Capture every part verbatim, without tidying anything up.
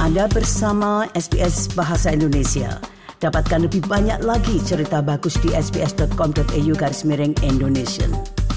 Anda bersama S B S Bahasa Indonesia. Dapatkan lebih banyak lagi cerita bagus di sbs.com.au garis miring Indonesian.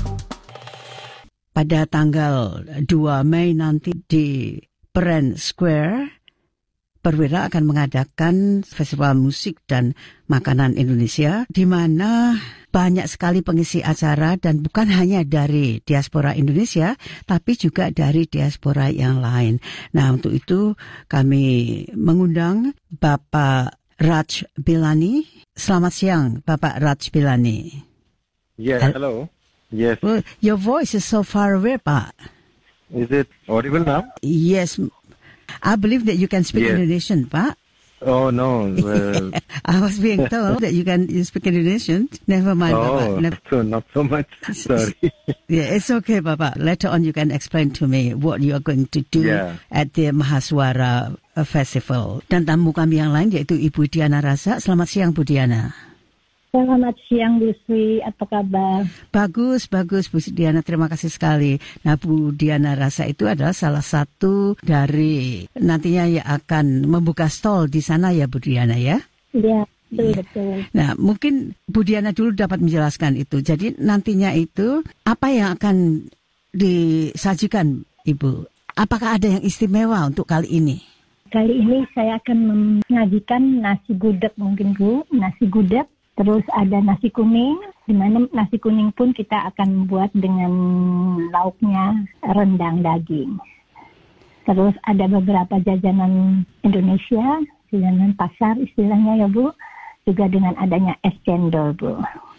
Pada tanggal dua Mei nanti di Perent Square, Perwira akan mengadakan festival musik dan makanan Indonesia, di mana banyak sekali pengisi acara dan bukan hanya dari diaspora Indonesia, tapi juga dari diaspora yang lain. Nah, untuk itu kami mengundang Bapak Raj Bilani. Selamat siang, Bapak Raj Bilani. Yes, hello. Yes. Well, your voice is so far away, Pak. Is it audible now? Yes. I believe that you can speak yes. Indonesian, Pak. Oh, no. Well, I was being told that you can you speak Indonesian. Never mind, oh, Bapak. Never. So not so much. Sorry. Yeah, it's okay, Bapak. Later on you can explain to me what you are going to do yeah. at the Mahaswara Festival. Dan tamu kami yang lain yaitu Ibu Diana Rasa. Selamat siang, Bu Diana. Selamat siang, Bu Sri. Apa kabar? Bagus, bagus, Bu Diana. Terima kasih sekali. Nah, Bu Diana Rasa itu adalah salah satu dari nantinya yang akan membuka stall di sana ya, Bu Diana ya? Iya, betul, betul. Nah, mungkin Bu Diana dulu dapat menjelaskan itu. Jadi nantinya itu apa yang akan disajikan, Ibu? Apakah ada yang istimewa untuk kali ini? Kali ini saya akan menyajikan nasi gudeg mungkin, Bu. Nasi gudeg. Terus ada nasi kuning, di mana nasi kuning pun kita akan buat dengan lauknya rendang daging. Terus ada beberapa jajanan Indonesia, jajanan pasar istilahnya ya Bu, juga dengan adanya es cendol Bu.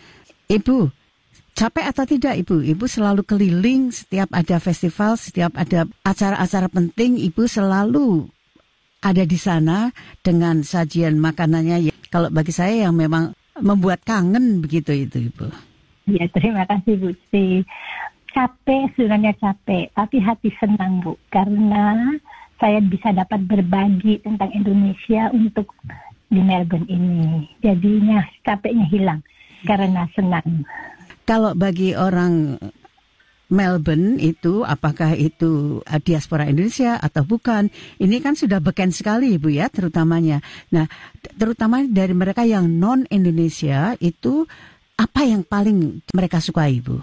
Ibu, capek atau tidak Ibu? Ibu selalu keliling setiap ada festival, setiap ada acara-acara penting, Ibu selalu ada di sana dengan sajian makanannya. Ya, kalau bagi saya yang memang membuat kangen begitu itu Ibu. Ya, terima kasih Bu Sri. Capek, sebenarnya capek, tapi hati senang Bu, karena saya bisa dapat berbagi tentang Indonesia untuk di Melbourne ini. Jadinya capeknya hilang karena senang. Kalau bagi orang Melbourne itu, apakah itu diaspora Indonesia atau bukan, ini kan sudah beken sekali Ibu ya, terutamanya. Nah, terutama dari mereka yang non-Indonesia itu, apa yang paling mereka sukai Ibu?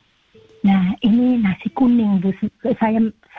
Nah, ini nasi kuning Bu. Saya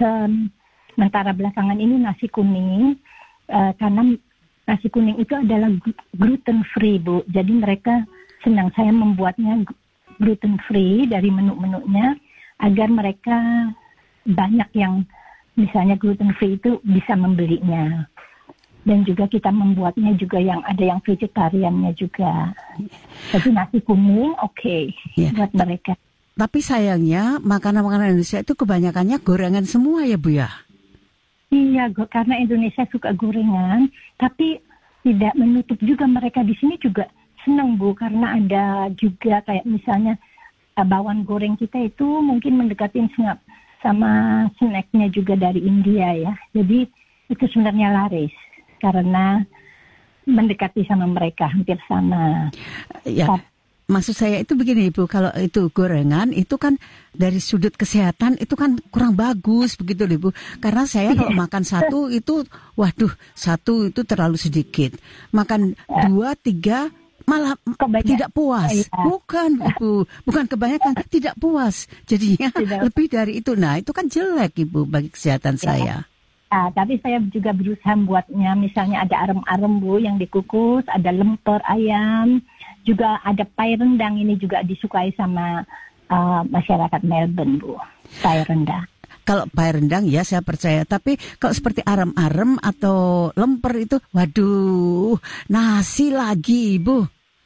sementara belakangan ini nasi kuning, uh, karena nasi kuning itu adalah gluten free Bu. Jadi mereka senang saya membuatnya gluten free dari menu-menunya, agar mereka banyak yang misalnya gluten free itu bisa membelinya. Dan juga kita membuatnya juga yang ada yang vegetariannya juga. Jadi nasi kuning oke okay, yeah. buat mereka. Tapi sayangnya makanan-makanan Indonesia itu kebanyakannya gorengan semua ya Bu ya? Iya, karena Indonesia suka gorengan, tapi tidak menutup juga mereka di sini juga senang Bu, karena ada juga kayak misalnya bawang goreng kita itu mungkin mendekatin sama snacknya juga dari India ya. Jadi itu sebenarnya laris karena mendekati sama mereka, hampir sama. Ya, maksud saya itu begini Ibu, kalau itu gorengan itu kan dari sudut kesehatan itu kan kurang bagus begitu Ibu. Karena saya kalau makan satu itu, waduh satu itu terlalu sedikit. Makan dua, tiga malah kebanyakan. Tidak puas. Ya. Bukan, Ibu. Bukan kebanyakan, tidak puas. Jadinya tidak. Lebih dari itu. Nah, itu kan jelek, Ibu, bagi kesehatan ya. saya. Nah, tapi saya juga berusaha buatnya. Misalnya ada arem-arem, Bu, yang dikukus. Ada lemper ayam. Juga ada pai rendang. Ini juga disukai sama uh, masyarakat Melbourne, Bu. Pai rendang. Kalau pai rendang ya saya percaya, tapi kalau seperti arem-arem atau lemper itu, waduh, nasi lagi Ibu.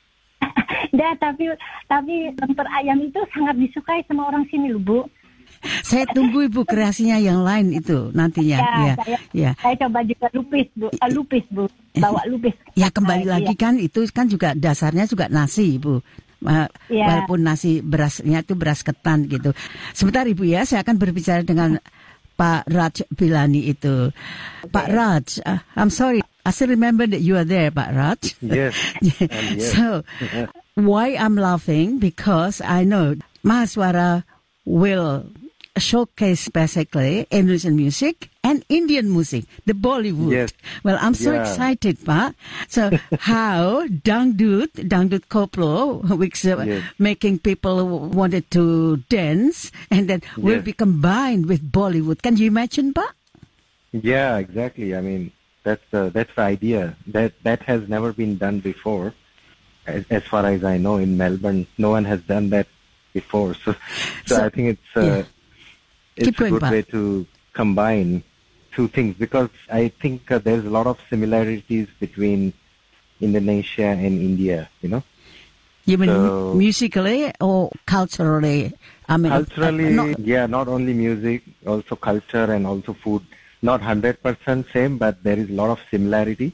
Dah, tapi tapi lemper ayam itu sangat disukai sama orang sini loh Bu. Saya tunggu Ibu kreasinya yang lain itu nantinya. Ya, ya, saya, ya. saya coba juga lupis Bu, uh, lupis Bu, bawa lupis. Ya kembali ah, lagi iya. kan itu kan juga dasarnya juga nasi Ibu. Uh, ya. Walaupun nasi berasnya itu beras ketan gitu. Sebentar Ibu ya, saya akan berbicara dengan Pak Raj Bilani itu. Okay. Pak Raj, uh, I'm sorry, I still remember that you are there, Pak Raj. Yes. yes. So, why I'm laughing? Because I know Mahaswara will showcase basically Indonesian music and Indian music, the Bollywood. Yes. Well, I'm so Yeah. excited, Pak. So how Dangdut, Dangdut Koplo, which uh, Yes. making people wanted to dance, and then will Yes. be combined with Bollywood. Can you imagine, Pak? Yeah, exactly. I mean, that's the that's the idea. That that has never been done before, as, as far as I know. In Melbourne, no one has done that before. So, so, So, I think it's uh, yeah. it's Keep a going, good Pa. way to combine two things, because I think uh, there's a lot of similarities between Indonesia and India. You know, You mean So- musically or culturally? I mean, culturally, uh, not- yeah, not only music, also culture and also food. Not one hundred percent same, but there is a lot of similarity.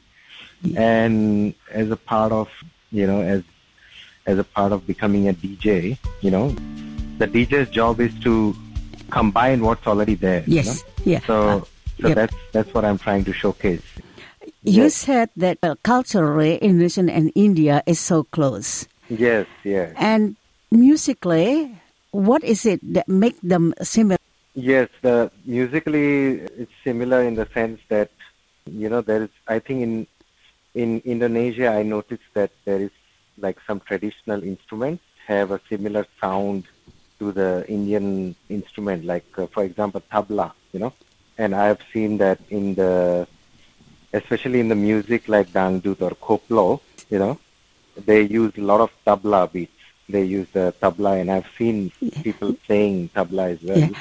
And as a part of, you know, as as a part of becoming a D J, you know, the D J's job is to combine what's already there. you Yes, know? yeah. So, Uh, so yep. that's that's what I'm trying to showcase. You Yes. said that uh, culturally, Indonesia and India is so close. Yes, yes. And musically, what is it that make them similar? Yes, the musically it's similar in the sense that, you know, there is, I think in in Indonesia I noticed that there is like some traditional instruments have a similar sound to the Indian instrument, like uh, for example tabla, you know, and I have seen that in the, especially in the music like dangdut or koplo, you know, they use a lot of tabla beats. They use the tabla, and I've seen people playing tabla as well. Yeah.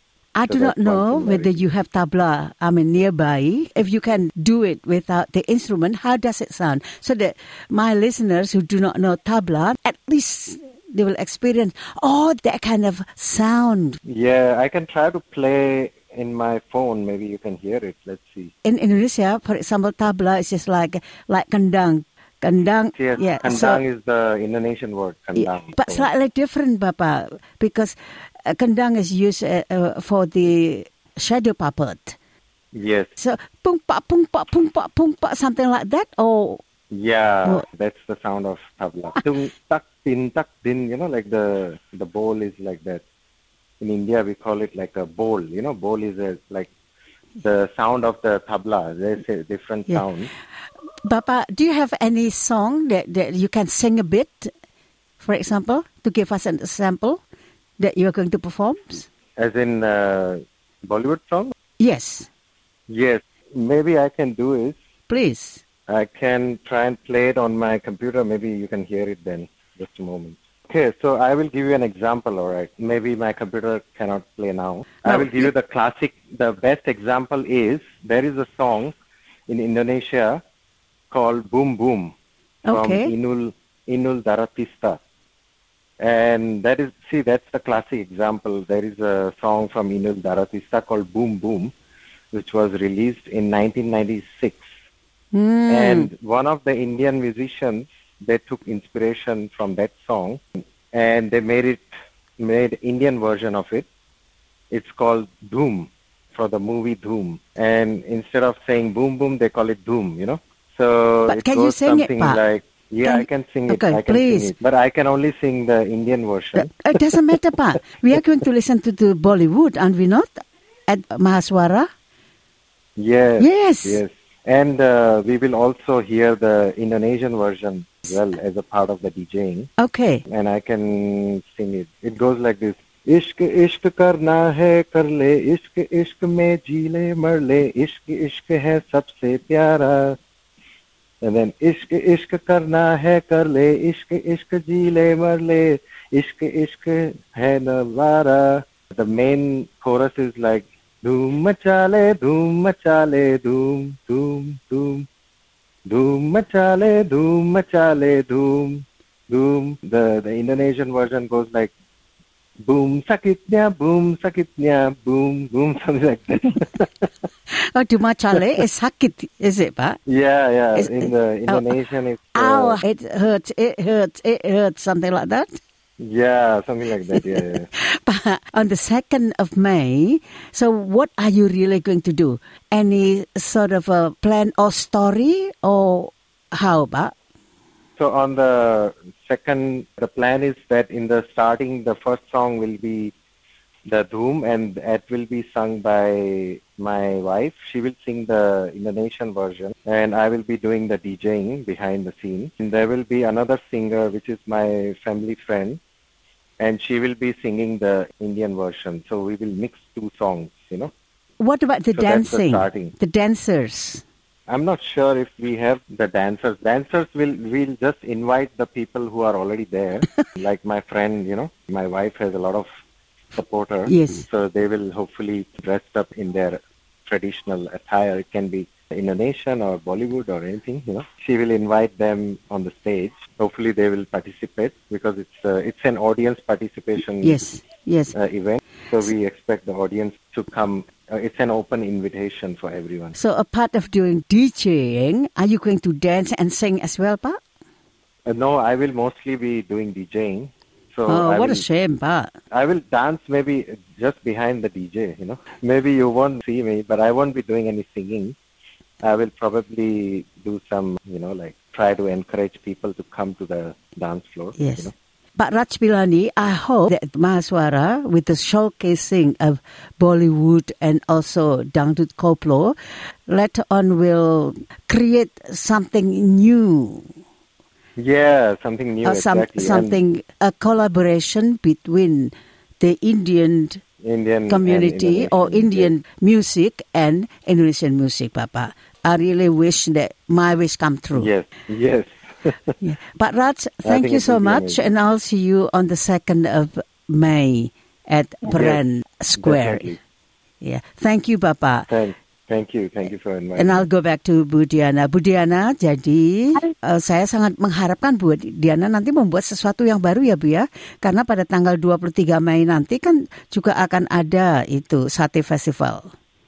I So do not that's one know similarity. whether you have tabla, I mean, nearby. If you can do it without the instrument, how does it sound? So that my listeners who do not know tabla, at least they will experience, oh, that kind of sound. Yeah, I can try to play in my phone. Maybe you can hear it. Let's see. In Indonesia, for example, tabla is just like like kendang. Kendang, Yes, yeah. kandang so- is the Indonesian word. Yeah, Kandang. but slightly different, Bapak, because uh, kendang is used uh, uh, for the shadow puppet. Yes. So, pung pa, pung pa, pung pa, pung pa, something like that. Or Yeah, Oh. that's the sound of tabla. Tung tak din tak din. You know, like the the bowl is like that. In India, we call it like a bowl. You know, bowl is a, like the sound of the tabla. There's a different Yeah. sound. Bapak, do you have any song that, that you can sing a bit, for example, to give us an example that you are going to perform? As in uh, Bollywood song? Yes, Yes. Maybe I can do it. please. I can try and play it on my computer. Maybe you can hear it then. Just a moment. Okay, so I will give you an example, all right? Maybe my computer cannot play now. I No, will give you the classic. The best example is there is a song in Indonesia called Boom Boom from Okay. Inul Inul Daratista. And that is, see, that's the classic example. There is a song from Inul Daratista called Boom Boom, which was released in nineteen ninety-six. Mm. And one of the Indian musicians, they took inspiration from that song and they made it, made Indian version of it. It's called Dhoom, for the movie Dhoom. And instead of saying boom boom, they call it Dhoom, you know. So But it can you goes sing it, something Pa? like, yeah, Can- I can sing it. Okay, I can please. sing it. But I can only sing the Indian Uh, version. It doesn't matter, Pa. We are going to listen to the Bollywood, aren't we not? At Mahaswara? Yes. Yes. Yes. And uh, we will also hear the Indonesian version as well as a part of the DJing. Okay. And I can sing it. It goes like this. इश्क इश्क करना है कर ले इश्क इश्क में जी ले मर ले इश्क इश्क है सबसे प्यारा and then इश्क इश्क करना है कर ले इश्क इश्क जी ले मर ले इश्क इश्क है नवारा. The main chorus is like धूम मचा ले धूम मचा ले धूम धूम धूम धूम मचा ले धूम मचा ले धूम धूम. The the Indonesian version goes like boom sakitnya boom sakitnya boom boom, something like that. Oh, Dumachale is sakit, is it, Pa? Yeah, yeah. It's- In the Indonesian, it's Ow, uh, it hurts, it hurts, it hurts, something like that. yeah, something like that. Yeah, yeah. But on the second of May, so what are you really going to do? Any sort of a plan or story, or how, Pa? So on the second, the plan is that in the starting, the first song will be the Dhoom, and that will be sung by my wife. She will sing the Indonesian version, and I will be doing the DJing behind the scenes. And there will be another singer, which is my family friend, and she will be singing the Indian version. So we will mix two songs, you know. What about the So that's the dancing? starting. The dancers? I'm not sure if we have the dancers. Dancers will will just invite the people who are already there. Like my friend, you know, my wife has a lot of supporters. Yes. So they will hopefully dressed up in their traditional attire. It can be Indonesian or Bollywood or anything, you know. She will invite them on the stage. Hopefully they will participate because it's uh, it's an audience participation Yes, yes. uh, event. So we expect the audience to come. Uh, it's an open invitation for everyone. So a part of doing DJing, are you going to dance and sing as well, Pa? Uh, no, I will mostly be doing DJing. So Oh, I what will, a shame, Pa. I will dance maybe just behind the D J, you know. Maybe you won't see me, but I won't be doing any singing. I will probably do some, you know, like try to encourage people to come to the dance floor. Yes. You know. Pak Raj Pilani, I hope that Mahaswara, with the showcasing of Bollywood and also Dangdut Koplo, later on will create something new. Yeah, something new. Or some, exactly. something, a collaboration between the Indian And Indian community and or Indonesian, Indian music and Indonesian music, Papa. I really wish that my wish come true. Yes, yes. Yeah. But Raj, thank think you it so will be much, amazing. and I'll see you on the second of May at Bren Square. Definitely. Yeah, thank you, Papa. Thank, thank you, thank you for inviting. And I'll go back to Bu Diana. Bu Diana, jadi uh, saya sangat mengharapkan Bu Diana nanti membuat sesuatu yang baru ya Bu ya. Karena pada tanggal dua puluh tiga Mei nanti kan juga akan ada itu Sate Festival.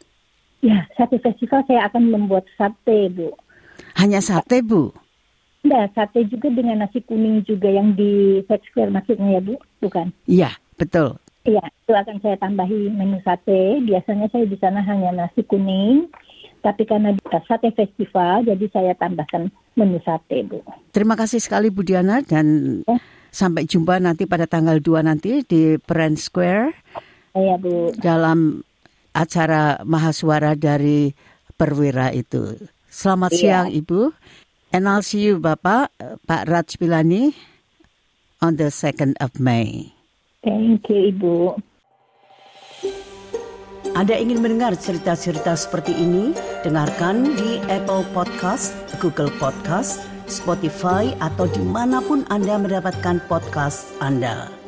Ya, sate festival saya akan membuat sate, Bu. Hanya sate, Bu? Nah, sate juga dengan nasi kuning juga yang di Fed Square maksudnya ya, Bu? Bukan? Iya, betul. Iya, itu akan saya tambahi menu sate. Biasanya saya di sana hanya nasi kuning, tapi karena di sate festival, jadi saya tambahkan menu sate, Bu. Terima kasih sekali Bu Diana dan Ya. sampai jumpa nanti pada tanggal dua nanti di Bren Square. Iya, Bu. Dalam acara Mahaswara dari Perwira itu. Selamat Iya. siang Ibu. And I'll see you Bapak, Pak Raj Pilani on the second of May. Thank you, Ibu. Anda ingin mendengar cerita-cerita seperti ini? Dengarkan di Apple Podcast, Google Podcast, Spotify, atau dimanapun Anda mendapatkan podcast Anda.